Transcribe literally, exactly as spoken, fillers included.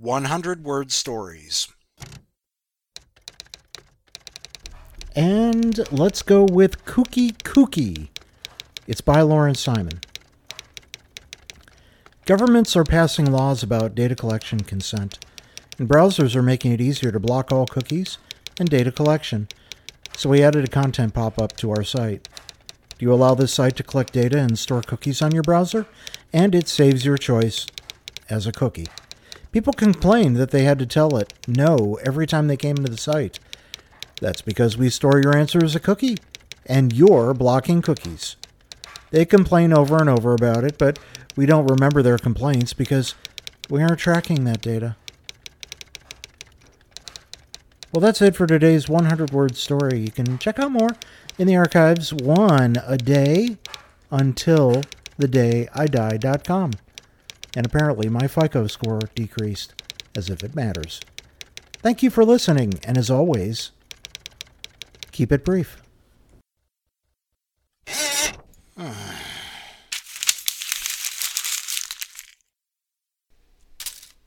one hundred word stories. And let's go with Kooky Kooky. It's by Lawrence Simon. Governments are passing laws about data collection consent, and browsers are making it easier to block all cookies and data collection. So we added a content pop-up to our site. Do you allow this site to collect data and store cookies on your browser? And it saves your choice as a cookie. People complained that they had to tell it no every time they came into the site. That's because we store your answer as a cookie, and you're blocking cookies. They complain over and over about it, but we don't remember their complaints because we aren't tracking that data. Well, that's it for today's one hundred word story. You can check out more in the archives, one a day until the day I die dot com. And apparently my FICO score decreased, as if it matters. Thank you for listening, and as always, keep it brief.